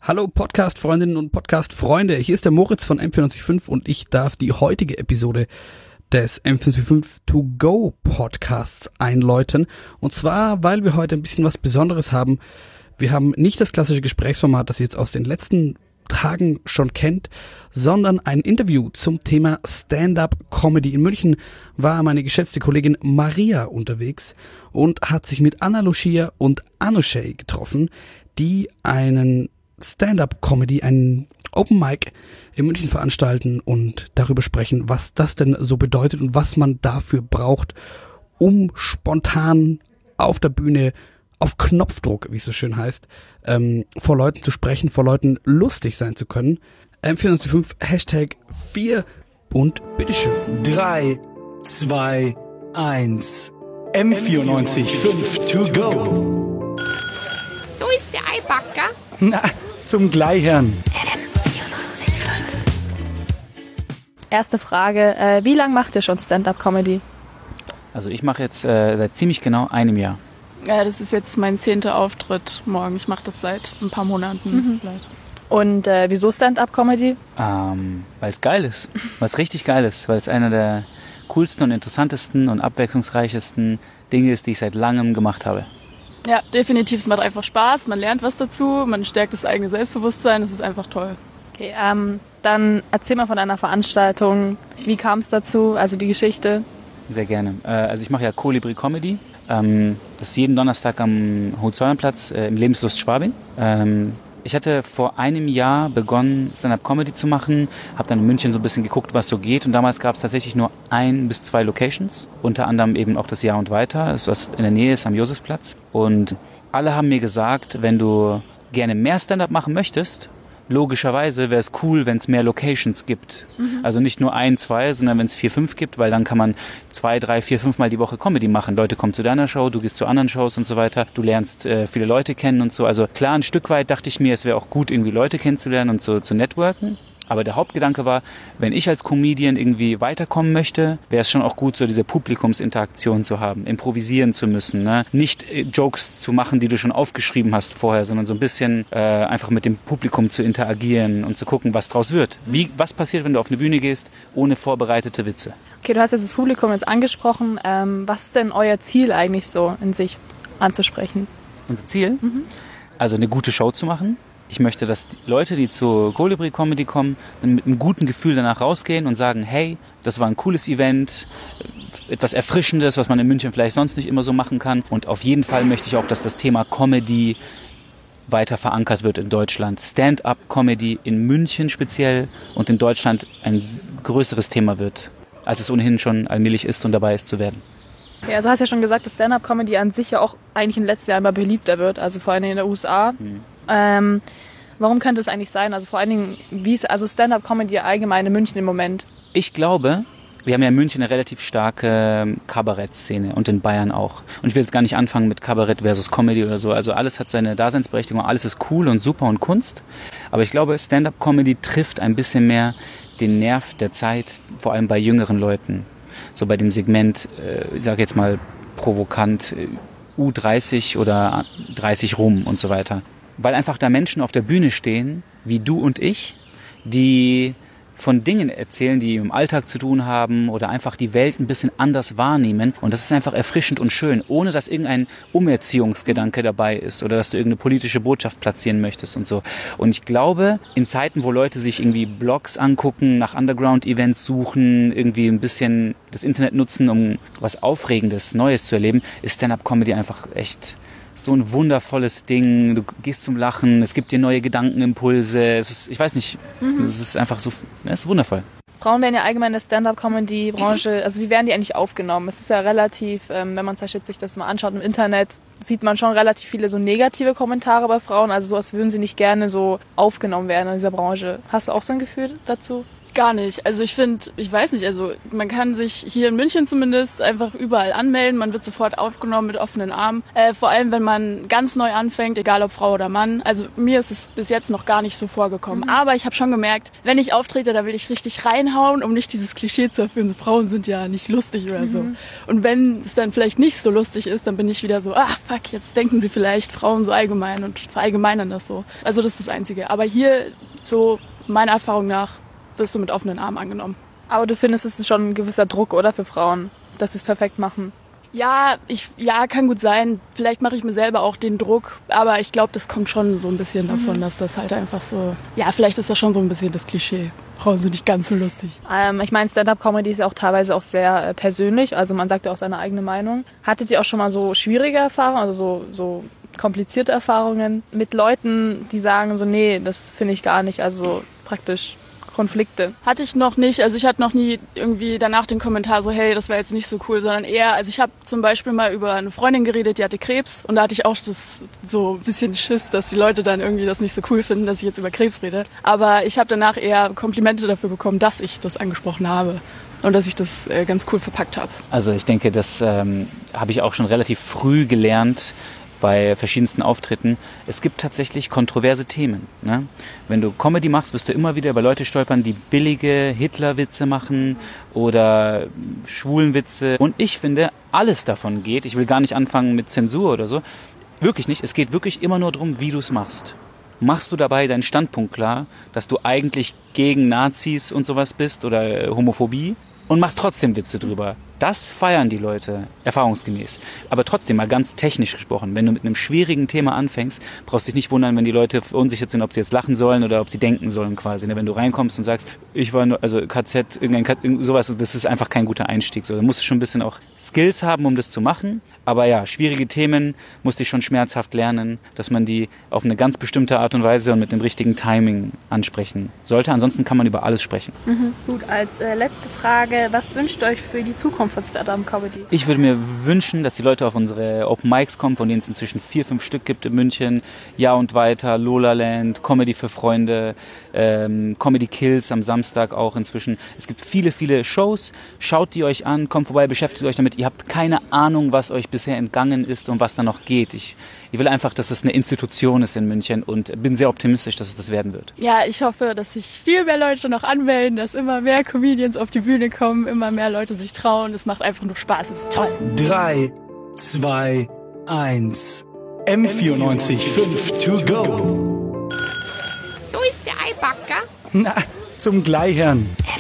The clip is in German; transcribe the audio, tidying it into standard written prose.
Hallo Podcast-Freundinnen und Podcast-Freunde, hier ist der Moritz von M945 und ich darf die heutige Episode des M945 To Go Podcasts einläuten. Und zwar, weil wir heute ein bisschen was Besonderes haben. Wir haben nicht das klassische Gesprächsformat, das ihr jetzt aus den letzten Tagen schon kennt, sondern ein Interview zum Thema Stand-Up-Comedy. In München war meine geschätzte Kollegin Maria unterwegs und hat sich mit Anna Lucia und Anushay getroffen, die einen Stand-Up-Comedy, einen Open Mic in München veranstalten und darüber sprechen, was das denn so bedeutet und was man dafür braucht, um spontan auf der Bühne, auf Knopfdruck, wie es so schön heißt, vor Leuten zu sprechen, vor Leuten lustig sein zu können. M945 Hashtag 4 und bitteschön. 3, 2, 1. M945 To Go. So ist der Eibacker. Na, zum Gleichern. Erste Frage, wie lange macht ihr schon Stand-Up-Comedy? Also ich mache jetzt seit ziemlich genau einem Jahr. Ja, das ist jetzt mein 10. Auftritt morgen. Ich mache das seit ein paar Monaten vielleicht. Und wieso Stand-Up-Comedy? Weil es geil ist, weil es richtig geil ist, weil es einer der coolsten und interessantesten und abwechslungsreichesten Dinge ist, die ich seit langem gemacht habe. Ja, definitiv. Es macht einfach Spaß. Man lernt was dazu. Man stärkt das eigene Selbstbewusstsein. Es ist einfach toll. Okay, dann erzähl mal von deiner Veranstaltung. Wie kam es dazu, also die Geschichte? Sehr gerne. Also ich mache ja Kolibri Comedy. Das ist jeden Donnerstag am Hohenzollernplatz im Lebenslust Schwabing. Ich hatte vor einem Jahr begonnen, Stand-Up-Comedy zu machen, habe dann in München so ein bisschen geguckt, was so geht. Und damals gab es tatsächlich nur 1 bis 2 Locations, unter anderem eben auch das Jahr und weiter, was in der Nähe ist am Josefsplatz. Und alle haben mir gesagt, wenn du gerne mehr Stand-Up machen möchtest, logischerweise wäre es cool, wenn es mehr Locations gibt. Also nicht nur 1, 2, sondern wenn es 4, 5 gibt, weil dann kann man 2, 3, 4, 5 Mal die Woche Comedy machen. Leute kommen zu deiner Show, du gehst zu anderen Shows und so weiter. Du lernst viele Leute kennen und so. Also klar, ein Stück weit dachte ich mir, es wäre auch gut, irgendwie Leute kennenzulernen und so zu networken. Aber der Hauptgedanke war, wenn ich als Comedian irgendwie weiterkommen möchte, wäre es schon auch gut, so diese Publikumsinteraktion zu haben, improvisieren zu müssen, ne? Nicht Jokes zu machen, die du schon aufgeschrieben hast vorher, sondern so ein bisschen einfach mit dem Publikum zu interagieren und zu gucken, was draus wird. Was passiert, wenn du auf eine Bühne gehst, ohne vorbereitete Witze? Okay, du hast jetzt das Publikum jetzt angesprochen. Was ist denn euer Ziel eigentlich so in sich anzusprechen? Unser Ziel? Also eine gute Show zu machen. Ich möchte, dass die Leute, die zur Kolibri Comedy kommen, dann mit einem guten Gefühl danach rausgehen und sagen, hey, das war ein cooles Event, etwas Erfrischendes, was man in München vielleicht sonst nicht immer so machen kann. Und auf jeden Fall möchte ich auch, dass das Thema Comedy weiter verankert wird in Deutschland. Stand-up-Comedy in München speziell und in Deutschland ein größeres Thema wird, als es ohnehin schon allmählich ist und dabei ist zu werden. Ja, also hast ja schon gesagt, dass Stand-Up-Comedy an sich ja auch eigentlich in den letzten Jahren immer beliebter wird, also vor allem in den USA. Warum könnte es eigentlich sein? Also vor allen Dingen, wie ist also Stand-Up-Comedy allgemein in München im Moment? Ich glaube, wir haben ja in München eine relativ starke Kabarett-Szene und in Bayern auch. Und ich will jetzt gar nicht anfangen mit Kabarett versus Comedy oder so. Also alles hat seine Daseinsberechtigung, alles ist cool und super und Kunst. Aber ich glaube, Stand-Up-Comedy trifft ein bisschen mehr den Nerv der Zeit, vor allem bei jüngeren Leuten. So bei dem Segment, ich sage jetzt mal provokant, U30 oder 30 rum und so weiter. Weil einfach da Menschen auf der Bühne stehen, wie du und ich, die von Dingen erzählen, die im Alltag zu tun haben oder einfach die Welt ein bisschen anders wahrnehmen. Und das ist einfach erfrischend und schön, ohne dass irgendein Umerziehungsgedanke dabei ist oder dass du irgendeine politische Botschaft platzieren möchtest und so. Und ich glaube, in Zeiten, wo Leute sich irgendwie Blogs angucken, nach Underground-Events suchen, irgendwie ein bisschen das Internet nutzen, um was Aufregendes, Neues zu erleben, ist Stand-Up-Comedy einfach echt so ein wundervolles Ding. Du gehst zum Lachen, es gibt dir neue Gedankenimpulse. Es ist, ich weiß nicht, es ist einfach so, es ist wundervoll. Frauen werden ja allgemein in der Stand-Up-Comedy-Branche, also wie werden die eigentlich aufgenommen? Es ist ja relativ, wenn man sich das mal anschaut im Internet, sieht man schon relativ viele so negative Kommentare bei Frauen, also so als würden sie nicht gerne so aufgenommen werden in dieser Branche. Hast du auch so ein Gefühl dazu? Gar nicht. Also ich weiß nicht, also man kann sich hier in München zumindest einfach überall anmelden. Man wird sofort aufgenommen mit offenen Armen. Vor allem, wenn man ganz neu anfängt, egal ob Frau oder Mann. Also mir ist es bis jetzt noch gar nicht so vorgekommen. Aber ich habe schon gemerkt, wenn ich auftrete, da will ich richtig reinhauen, um nicht dieses Klischee zu erfüllen. So, Frauen sind ja nicht lustig oder so. Und wenn es dann vielleicht nicht so lustig ist, dann bin ich wieder so, fuck, jetzt denken sie vielleicht Frauen so allgemein und verallgemeinern das so. Also das ist das Einzige. Aber hier, so meiner Erfahrung nach, wirst du mit offenen Armen angenommen. Aber du findest, es ist schon ein gewisser Druck, oder, für Frauen, dass sie es perfekt machen? Ja, kann gut sein. Vielleicht mache ich mir selber auch den Druck, aber ich glaube, das kommt schon so ein bisschen davon, dass das halt einfach so, vielleicht ist das schon so ein bisschen das Klischee. Frauen sind nicht ganz so lustig. Ich meine, Stand-Up-Comedy ist ja auch teilweise auch sehr persönlich, also man sagt ja auch seine eigene Meinung. Hattet ihr auch schon mal so schwierige Erfahrungen, also so komplizierte Erfahrungen mit Leuten, die sagen so, nee, das finde ich gar nicht, also praktisch Konflikte? Hatte ich noch nicht. Also ich hatte noch nie irgendwie danach den Kommentar so, hey, das war jetzt nicht so cool, sondern eher, also ich habe zum Beispiel mal über eine Freundin geredet, die hatte Krebs und da hatte ich auch das so ein bisschen Schiss, dass die Leute dann irgendwie das nicht so cool finden, dass ich jetzt über Krebs rede. Aber ich habe danach eher Komplimente dafür bekommen, dass ich das angesprochen habe. Und dass ich das ganz cool verpackt habe. Also ich denke, das habe ich auch schon relativ früh gelernt, bei verschiedensten Auftritten. Es gibt tatsächlich kontroverse Themen. Ne? Wenn du Comedy machst, wirst du immer wieder über Leute stolpern, die billige Hitlerwitze machen oder Schwulenwitze. Und ich finde, alles davon geht. Ich will gar nicht anfangen mit Zensur oder so. Wirklich nicht. Es geht wirklich immer nur darum, wie du es machst. Machst du dabei deinen Standpunkt klar, dass du eigentlich gegen Nazis und sowas bist oder Homophobie und machst trotzdem Witze drüber. Das feiern die Leute, erfahrungsgemäß. Aber trotzdem, mal ganz technisch gesprochen, wenn du mit einem schwierigen Thema anfängst, brauchst du dich nicht wundern, wenn die Leute verunsichert sind, ob sie jetzt lachen sollen oder ob sie denken sollen quasi. Wenn du reinkommst und sagst, ich war nur, also KZ, sowas, das ist einfach kein guter Einstieg. So, da musst du schon ein bisschen auch Skills haben, um das zu machen. Aber ja, schwierige Themen musste ich schon schmerzhaft lernen, dass man die auf eine ganz bestimmte Art und Weise und mit dem richtigen Timing ansprechen sollte. Ansonsten kann man über alles sprechen. Gut, als letzte Frage, was wünscht ihr euch für die Zukunft von Stand-Up-Comedy? Ich würde mir wünschen, dass die Leute auf unsere Open Mics kommen, von denen es inzwischen 4-5 Stück gibt in München. Ja und weiter, Lolaland, Comedy für Freunde, Comedy Kills am Samstag auch inzwischen. Es gibt viele, viele Shows. Schaut die euch an, kommt vorbei, beschäftigt euch damit. Ihr habt keine Ahnung, was euch bisher entgangen ist und was da noch geht. Ich will einfach, dass es eine Institution ist in München und bin sehr optimistisch, dass es das werden wird. Ja, ich hoffe, dass sich viel mehr Leute noch anmelden, dass immer mehr Comedians auf die Bühne kommen, immer mehr Leute sich trauen. Es macht einfach nur Spaß, es ist toll. 3, 2, 1. M94.5 to go. So ist der Eibacker. Na, zum Gleichern.